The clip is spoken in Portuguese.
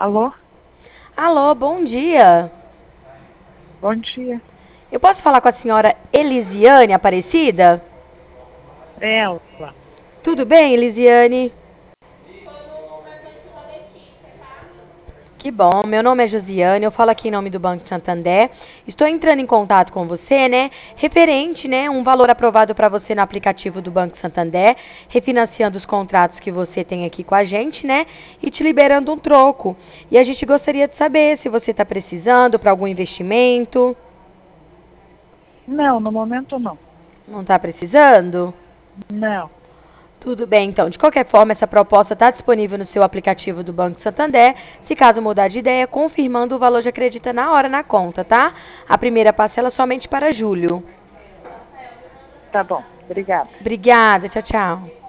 Alô? Alô, bom dia. Bom dia. Eu posso falar com a senhora Elisiane Aparecida? Ela. Tudo bem, Elisiane? Que bom, meu nome é Josiane, eu falo aqui em nome do Banco Santander. Estou entrando em contato com você, né? Referente, né, um valor aprovado para você no aplicativo do Banco Santander, refinanciando os contratos que você tem aqui com a gente, né? E te liberando um troco. E a gente gostaria de saber se você está precisando para algum investimento. Não, no momento não. Não está precisando? Não. Tudo bem, então. De qualquer forma, essa proposta está disponível no seu aplicativo do Banco Santander. Se caso mudar de ideia, confirmando o valor já acredita na hora na conta, tá? A primeira parcela somente para julho. Tá bom. Obrigada. Obrigada, tchau, tchau.